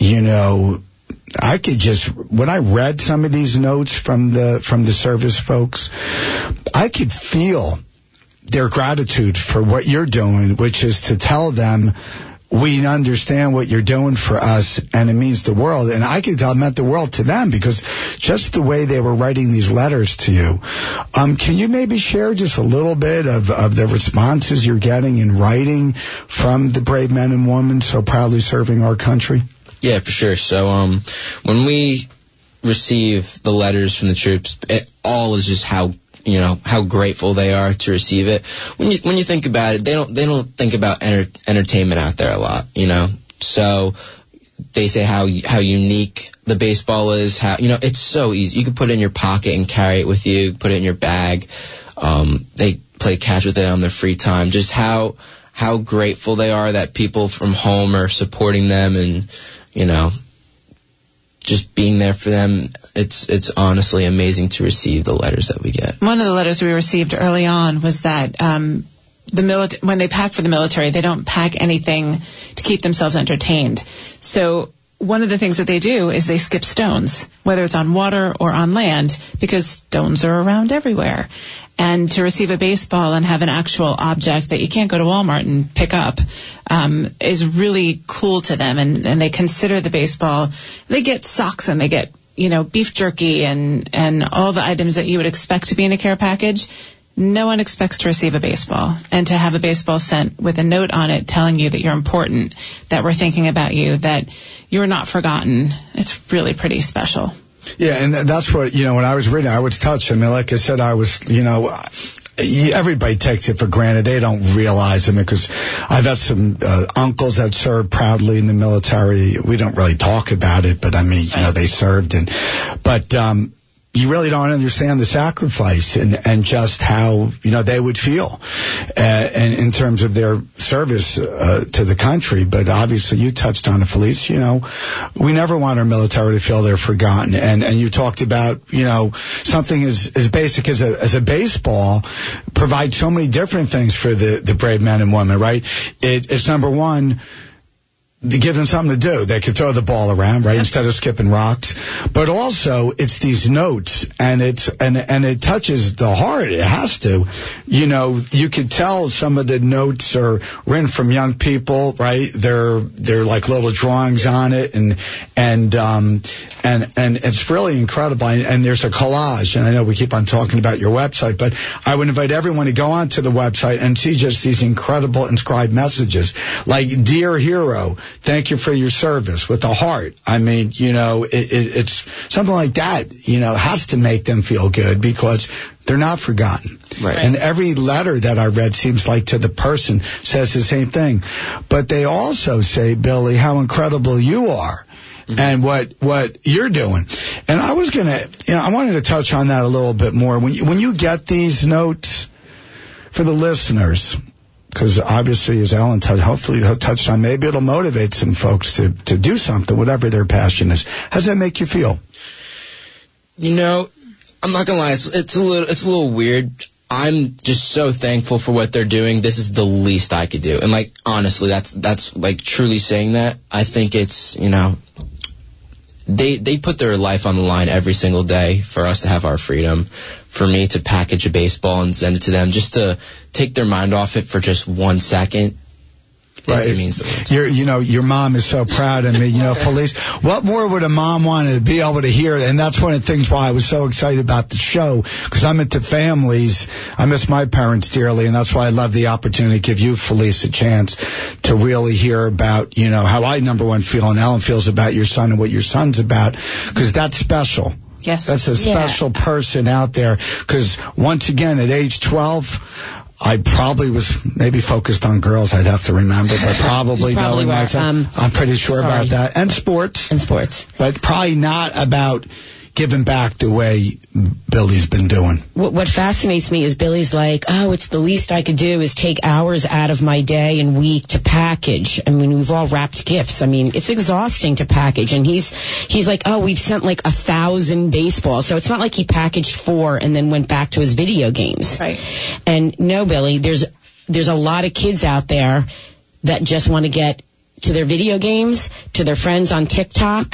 I could just, when I read some of these notes from the service folks, I could feel their gratitude for what you're doing, which is to tell them, we understand what you're doing for us, and it means the world. And I can tell it meant the world to them because just the way they were writing these letters to you. Can you maybe share just a little bit of the responses you're getting in writing from the brave men and women so proudly serving our country? Yeah, for sure. So when we receive the letters from the troops, it all is just how grateful they are to receive it. When you think about it, they don't think about entertainment out there a lot, So they say how unique the baseball is, how it's so easy. You can put it in your pocket and carry it with you, put it in your bag. They play catch with it on their free time. Just how grateful they are that people from home are supporting them and, just being there for them. It's honestly amazing to receive the letters that we get. One of the letters we received early on was that when they pack for the military, they don't pack anything to keep themselves entertained. So one of the things that they do is they skip stones, whether it's on water or on land, because stones are around everywhere. And to receive a baseball and have an actual object that you can't go to Walmart and pick up is really cool to them. And they consider the baseball. They get socks and they get, beef jerky and all the items that you would expect to be in a care package. No one expects to receive a baseball. And to have a baseball sent with a note on it telling you that you're important, that we're thinking about you, that you're not forgotten, it's really pretty special. Yeah, and that's what, when I was reading, I was touched. I mean, like I said, I was, everybody takes it for granted. They don't realize it, because I've had some uncles that served proudly in the military. We don't really talk about it, but I mean, they served, but you really don't understand the sacrifice and just how, they would feel and in terms of their service to the country. But obviously you touched on it, Felice. We never want our military to feel they're forgotten. And you talked about, something as basic as a baseball provides so many different things for the brave men and women, right? It's number one, to give them something to do. They can throw the ball around, right, instead of skipping rocks. But also, it's these notes, and it touches the heart. It has to. You could tell some of the notes are written from young people, right? They're like little drawings on it, and it's really incredible. And there's a collage, and I know we keep on talking about your website, but I would invite everyone to go onto the website and see just these incredible inscribed messages, like "Dear Hero, thank you for your service," with a heart. I mean, it's something like that, has to make them feel good, because they're not forgotten. Right. And every letter that I read seems like to the person says the same thing. But they also say, Billy, how incredible you are. Mm-hmm. And what you're doing. And I was I wanted to touch on that a little bit more. When you get these notes for the listeners, because obviously, as Ellen hopefully touched on, maybe it'll motivate some folks to do something, whatever their passion is. How does that make you feel? I'm not gonna lie, it's a little weird. I'm just so thankful for what they're doing. This is the least I could do. And honestly, that's truly saying that. I think it's, they put their life on the line every single day for us to have our freedom. For me to package a baseball and send it to them, just to take their mind off it for just 1 second. Right. It means the world. Your mom is so proud of me. Felice, what more would a mom want to be able to hear? And that's one of the things why I was so excited about the show, because I'm into families. I miss my parents dearly, and that's why I love the opportunity to give you, Felice, a chance to really hear about, how I, number one, feel, and Ellen feels about your son and what your son's about, because that's special. Yes. That's a special person out there, because once again, at age 12, I probably was maybe focused on girls. I'd have to remember, but probably knowing myself, I'm pretty sure about that. And sports. But probably not about giving back the way Billy's been doing. What fascinates me is Billy's like, it's the least I could do is take hours out of my day and week to package. I mean, we've all wrapped gifts. I mean, it's exhausting to package. And he's like, we've sent 1,000 baseballs. So it's not like he packaged 4 and then went back to his video games. Right. And no, Billy, there's a lot of kids out there that just want to get to their video games, to their friends on TikTok.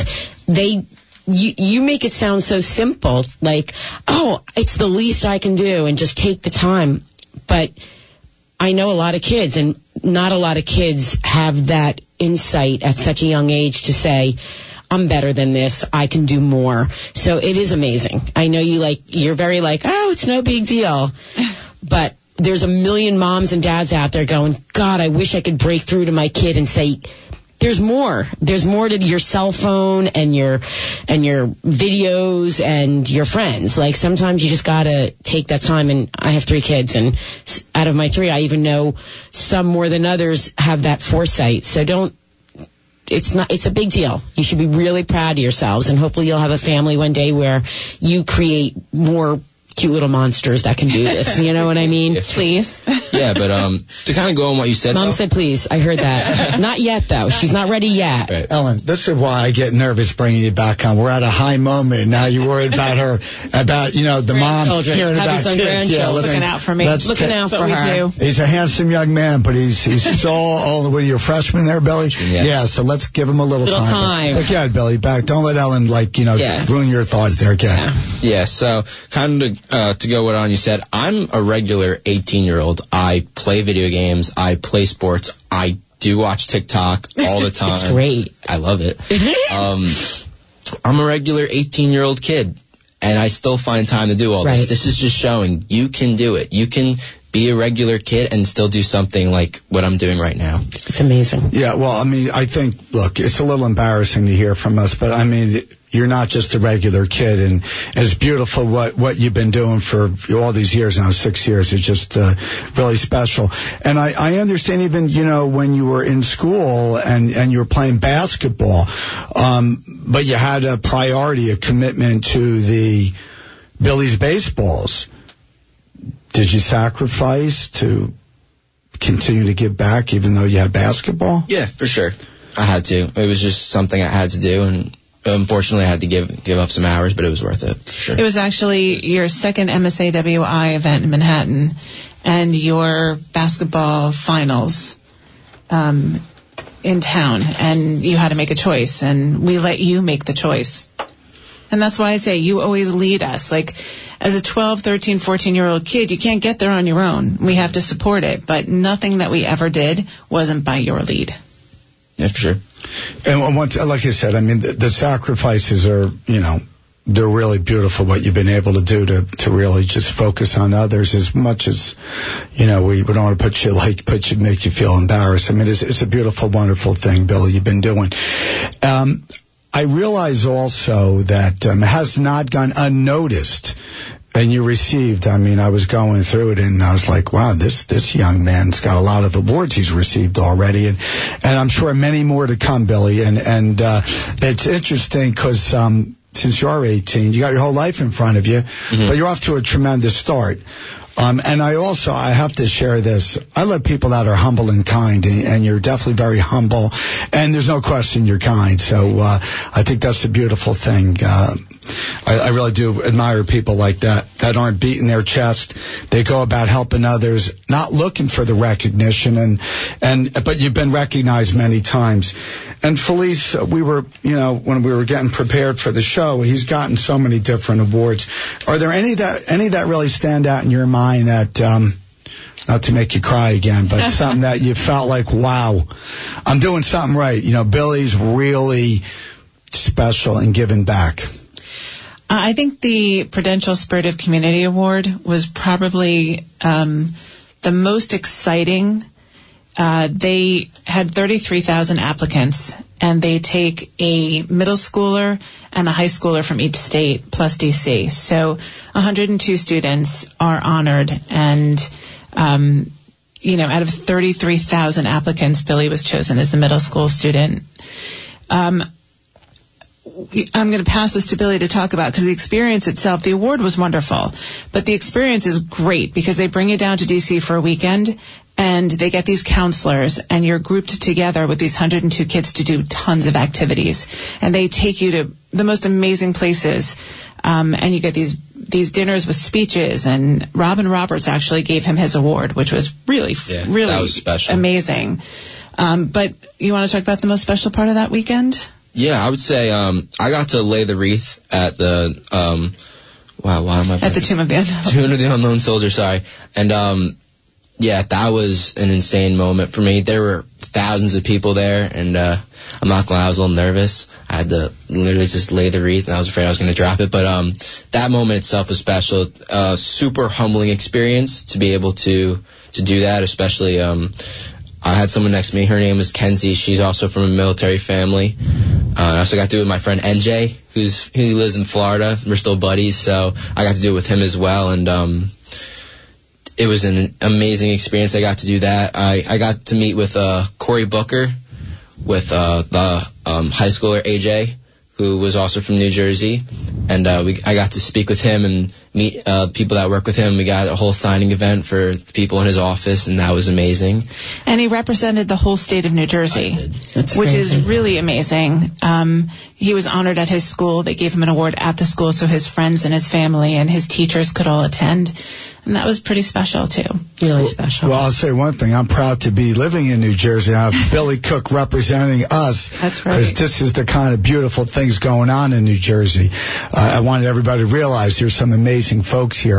You make it sound so simple, like, it's the least I can do and just take the time. But I know a lot of kids, and not a lot of kids have that insight at such a young age to say, I'm better than this, I can do more. So it is amazing. I know you're very it's no big deal. But there's a million moms and dads out there going, God, I wish I could break through to my kid and say, there's more. There's more to your cell phone and your videos and your friends. Sometimes you just gotta take that time. And I have 3 kids, and out of my 3, I even know some more than others have that foresight. So it's a big deal. You should be really proud of yourselves, and hopefully you'll have a family one day where you create more cute little monsters that can do this. You know what I mean? Please. Yeah, but to kind of go on what you said. Mom said please. I heard that. Not yet, though. She's not ready yet. Right. Ellen, this is why I get nervous bringing you back on. We're at a high moment. Now you're worried about her, about, the mom hearing about some kids. Yeah, looking out for me. Looking out for her. He's a handsome young man, but he's so old. What are you, a freshman there, Billy? Yes. Yeah, so let's give him a little time. Look at Billy, back. Don't let Ellen, ruin your thoughts there, again. Yeah, so kind of to go what on you said, I'm a regular 18-year-old. I play video games. I play sports. I do watch TikTok all the time. It's great. I love it. I'm a regular 18-year-old kid, and I still find time to do all this. This is just showing you can do it. You can be a regular kid and still do something like what I'm doing right now. It's amazing. Yeah, well, I mean, I think, look, it's a little embarrassing to hear from us, but I mean, you're not just a regular kid, and it's beautiful what you've been doing for all these years now. 6 years. It's just really special. And I understand even, when you were in school and you were playing basketball, but you had a priority, a commitment to the Billy's baseballs. Did you sacrifice to continue to give back even though you had basketball? Yeah, for sure. I had to. It was just something I had to do, and unfortunately I had to give up some hours, but it was worth it, for sure. It was actually your second MSAWI event in Manhattan and your basketball finals in town, and you had to make a choice, and we let you make the choice. And that's why I say you always lead us. Like, as a 12, 13, 14-year-old kid, you can't get there on your own. We have to support it. But nothing that we ever did wasn't by your lead. Yeah, for sure. And once, like I said, I mean, the sacrifices are, they're really beautiful, what you've been able to do to really just focus on others as much as, we don't want to make you feel embarrassed. I mean, it's a beautiful, wonderful thing, Billy, you've been doing. I realize also that it has not gone unnoticed. And you received, I was going through it and I was like, wow, this young man's got a lot of awards he's received already. And I'm sure many more to come, Billy. And it's interesting because, since you are 18, you got your whole life in front of you, but you're off to a tremendous start. And I have to share this. I love people that are humble and kind, and you're definitely very humble, and there's no question you're kind. So, I think that's a beautiful thing. I really do admire people like that aren't beating their chest. They go about helping others, not looking for the recognition, but you've been recognized many times. And Felice, we were, when we were getting prepared for the show, he's gotten so many different awards. Are there any that really stand out in your mind that, not to make you cry again, but something that you felt like, wow, I'm doing something right. Billy's really special in giving back. I think the Prudential Spirit of Community Award was probably the most exciting. They had 33,000 applicants, and they take a middle schooler and a high schooler from each state, plus DC. So 102 students are honored, and out of 33,000 applicants, Billy was chosen as the middle school student. I'm going to pass this to Billy to talk about, because the experience itself, the award was wonderful, but the experience is great because they bring you down to DC for a weekend, and they get these counselors, and you're grouped together with these 102 kids to do tons of activities, and they take you to the most amazing places, and you get these dinners with speeches, and Robin Roberts actually gave him his award, which was really that was special. Amazing. But you want to talk about the most special part of that weekend? Yeah, I would say I got to lay the wreath at the at the Tomb of the Unknown. Tomb of the Unknown Soldier, sorry. And that was an insane moment for me. There were thousands of people there, and I'm not gonna lie, I was a little nervous. I had to literally just lay the wreath, and I was afraid I was gonna drop it. But that moment itself was special. Super humbling experience to be able to do that, especially I had someone next to me. Her name is Kenzie. She's also from a military family. I also got to do it with my friend NJ, who lives in Florida. We're still buddies, so I got to do it with him as well. And it was an amazing experience. I got to do that. I got to meet with Cory Booker, with the high schooler AJ, who was also from New Jersey. And I got to speak with him and meet people that work with him. We got a whole signing event for people in his office, and that was amazing. And he represented the whole state of New Jersey, which is really amazing. He was honored at his school. They gave him an award at the school so his friends and his family and his teachers could all attend. And that was pretty special, too. Really special. Well, I'll say one thing. I'm proud to be living in New Jersey and have Billy Cook representing us. That's right. Because this is the kind of beautiful things going on in New Jersey. I wanted everybody to realize there's some amazing folks here.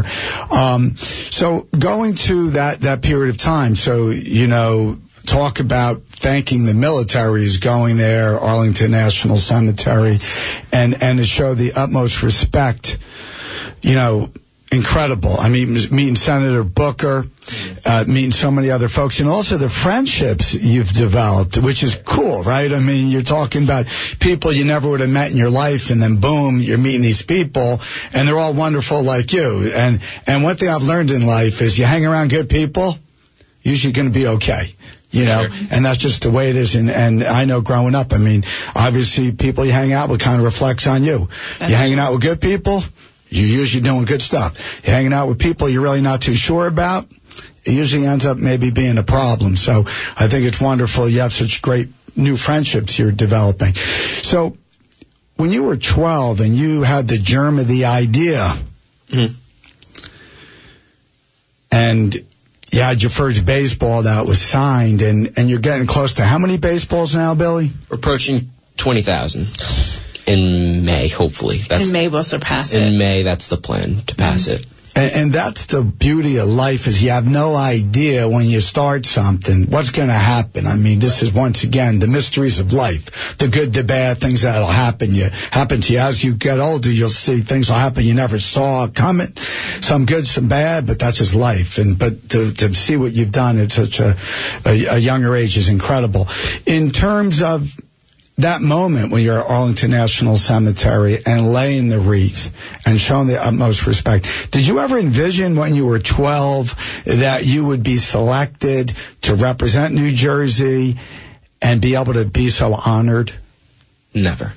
So going to that period of time, so, talk about thanking the militaries going there, Arlington National Cemetery, and to show the utmost respect, incredible. I mean, meeting Senator Booker, meeting so many other folks, and also the friendships you've developed, which is cool, right? I mean, you're talking about people you never would have met in your life, and then boom, you're meeting these people, and they're all wonderful like you. And one thing I've learned in life is you hang around good people, usually going to be okay. You know, sure. And that's just the way it is. And I know growing up, I mean, obviously people you hang out with kind of reflects on you. You're hanging out with good people, you're usually doing good stuff. You're hanging out with people you're really not too sure about, it usually ends up maybe being a problem. So I think it's wonderful you have such great new friendships you're developing. So when you were 12 and you had the germ of the idea, and you had your first baseball that was signed, and you're getting close to how many baseballs now, Billy? We're approaching 20,000 in May, hopefully. In May we'll surpass it. In May, that's the plan, to pass it. And that's the beauty of life, is you have no idea when you start something what's going to happen. I mean, this is once again the mysteries of life, the good, the bad, things that'll happen to you as you get older. You'll see things will happen you never saw coming, some good, some bad, but that's just life. But to see what you've done at such a younger age is incredible. In terms of that moment when you're at Arlington National Cemetery and laying the wreath and showing the utmost respect, did you ever envision when you were 12 that you would be selected to represent New Jersey and be able to be so honored? Never.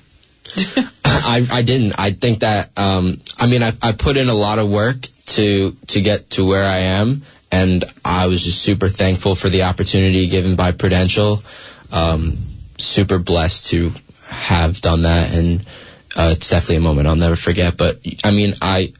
I didn't. I think that, I put in a lot of work to get to where I am, and I was just super thankful for the opportunity given by Prudential. Super blessed to have done that, and it's definitely a moment I'll never forget. But I mean, I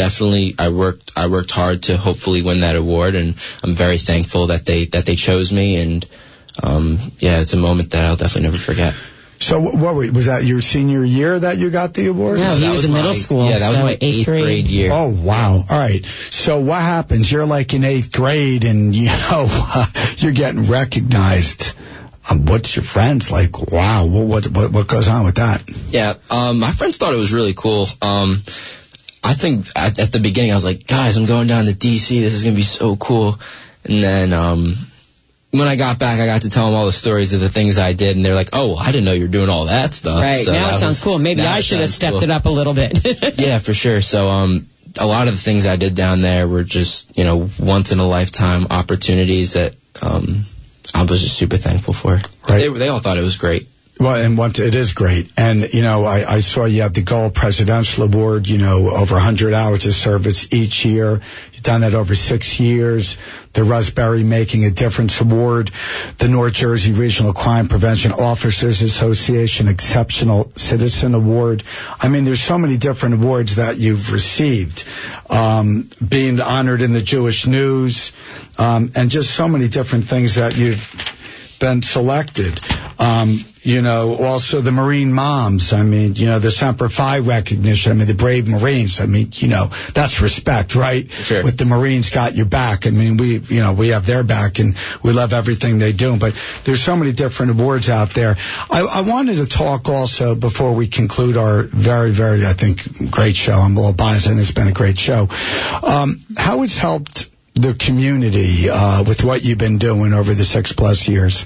worked hard to hopefully win that award, and I'm very thankful that they chose me, and it's a moment that I'll definitely never forget. So what was that, your senior year that you got the award? No, he was in middle school. Yeah, that was my 8th grade year. Oh, wow. All right. So what happens? You're like in 8th grade, and you're getting recognized. What's your friends like? Wow, what goes on with that? Yeah, my friends thought it was really cool. I think at the beginning I was like, guys, I'm going down to D.C. This is going to be so cool. And then when I got back, I got to tell them all the stories of the things I did, and they're like, oh, I didn't know you were doing all that stuff. Right, so now it sounds cool. Maybe I should have stepped it up a little bit. Yeah, for sure. So a lot of the things I did down there were just, once-in-a-lifetime opportunities that I was just super thankful for. Right. They all thought it was great. Well, and it is great. And, I saw you have the Gold Presidential Award, over 100 hours of service each year. You've done that over 6 years. The Russ Berry Making a Difference Award, the North Jersey Regional Crime Prevention Officers Association Exceptional Citizen Award. I mean, there's so many different awards that you've received. Being honored in the Jewish News, and just so many different things that you've been selected. Also the Marine Moms. I mean, the Semper Fi recognition. I mean, the brave Marines. I mean, that's respect, right? Sure. With the Marines got your back. I mean, we have their back, and we love everything they do. But there's so many different awards out there. I wanted to talk also before we conclude our very, very, I think, great show. I'm a little biased, and it's been a great show. How it's helped the community with what you've been doing over the 6+ years.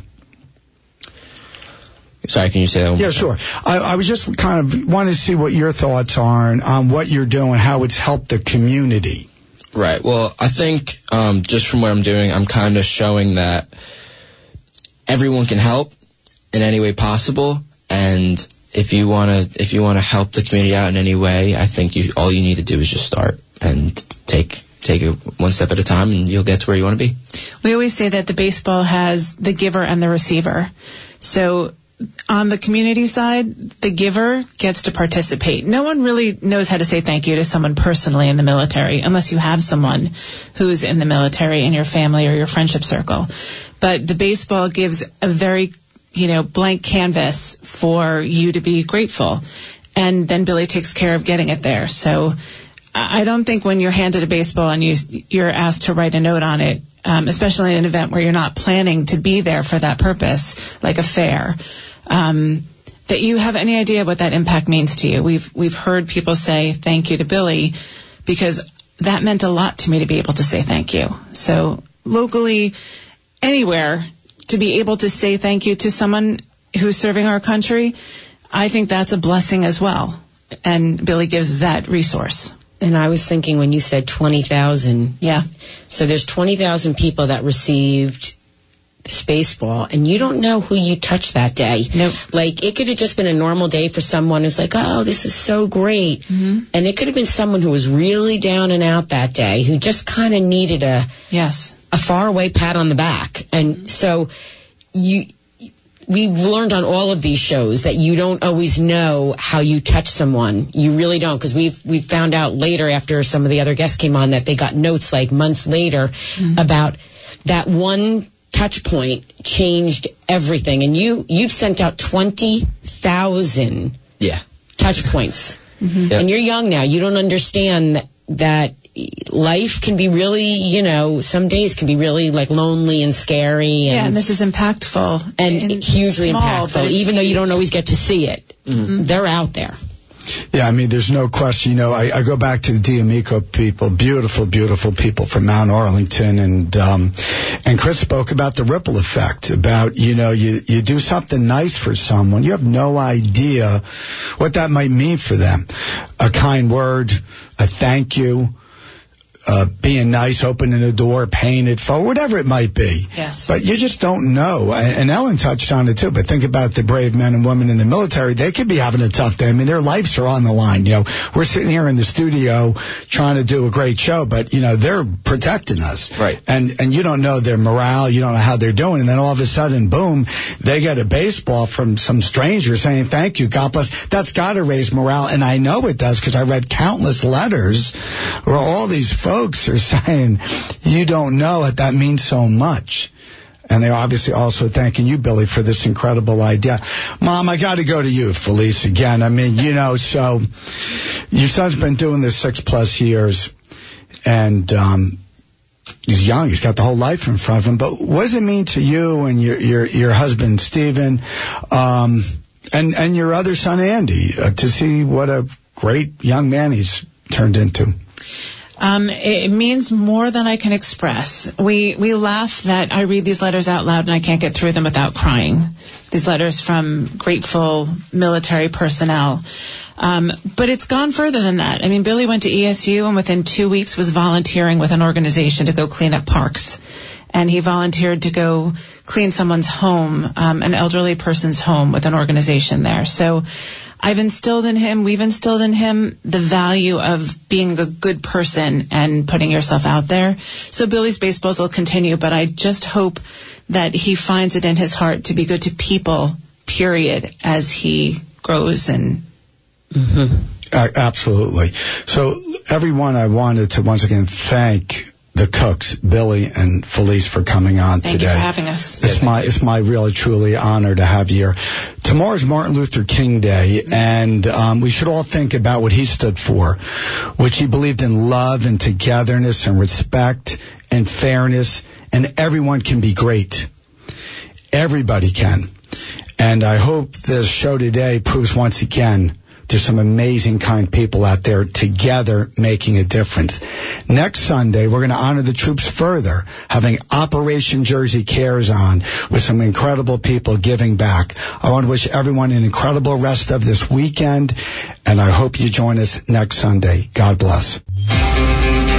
Sorry, can you say that one more time? Sure. I was just kind of wanting to see what your thoughts are on what you're doing, how it's helped the community. Right. Well, I think just from what I'm doing, I'm kind of showing that everyone can help in any way possible, and if you want to help the community out in any way, I think all you need to do is just start and take it one step at a time, and you'll get to where you want to be. We always say that the baseball has the giver and the receiver. So on the community side, the giver gets to participate. No one really knows how to say thank you to someone personally in the military, unless you have someone who's in the military in your family or your friendship circle. But the baseball gives a very, blank canvas for you to be grateful. And then Billy takes care of getting it there. So I don't think when you're handed a baseball and you're asked to write a note on it, especially in an event where you're not planning to be there for that purpose, like a fair, that you have any idea what that impact means to you. We've heard people say thank you to Billy because that meant a lot to me to be able to say thank you. So locally, anywhere, to be able to say thank you to someone who's serving our country, I think that's a blessing as well. And Billy gives that resource. And I was thinking when you said 20,000. Yeah. So there's 20,000 people that received this baseball, and you don't know who you touched that day. Nope. Like, it could have just been a normal day for someone who's like, oh, this is so great. Mm-hmm. And it could have been someone who was really down and out that day, who just kind of needed a faraway pat on the back. And so we've learned on all of these shows that you don't always know how you touch someone. You really don't, because we've found out later after some of the other guests came on that they got notes like months later about that one touch point changed everything. And you've sent out 20,000 touch points. Mm-hmm. Yep. And you're young now. You don't understand that life can be really, some days can be really like lonely and scary. And this is impactful. And hugely impactful, even though you don't always get to see it. Mm-hmm. They're out there. Yeah, I mean, there's no question. I go back to the D'Amico people, beautiful, beautiful people from Mount Arlington, and Chris spoke about the ripple effect, about, you do something nice for someone, you have no idea what that might mean for them. A kind word, a thank you, being nice, opening a door, paying it forward, whatever it might be. Yes. But you just don't know. And Ellen touched on it too, but think about the brave men and women in the military. They could be having a tough day. I mean, their lives are on the line. We're sitting here in the studio trying to do a great show, but they're protecting us. Right. And you don't know their morale, you don't know how they're doing, and then all of a sudden, boom, they get a baseball from some stranger saying thank you, God bless. That's got to raise morale, and I know it does, because I read countless letters where all these folks are saying, you don't know that means so much. And they're obviously also thanking you, Billy, for this incredible idea. Mom, I got to go to you, Felice, again. I mean, so your son's been doing this 6+ years, and he's young. He's got the whole life in front of him. But what does it mean to you and your husband, Stephen, and your other son, Andy, to see what a great young man he's turned into? It means more than I can express. We laugh that I read these letters out loud and I can't get through them without crying. These letters from grateful military personnel. But it's gone further than that. I mean, Billy went to ESU and within 2 weeks was volunteering with an organization to go clean up parks. And he volunteered to go clean someone's home, an elderly person's home, with an organization there. So we've instilled in him the value of being a good person and putting yourself out there. So Billy's baseballs will continue, but I just hope that he finds it in his heart to be good to people, period, as he grows. And Absolutely. So everyone, I wanted to once again thank the Cooks, Billy and Felice, for coming on today. Thank you for having us. It's my really, truly honor to have you here. Tomorrow's Martin Luther King Day, and we should all think about what he stood for, which he believed in love and togetherness and respect and fairness, and everyone can be great. Everybody can. And I hope this show today proves once again there's some amazing, kind people out there together making a difference. Next Sunday, we're going to honor the troops further, having Operation Jersey Cares on with some incredible people giving back. I want to wish everyone an incredible rest of this weekend, and I hope you join us next Sunday. God bless.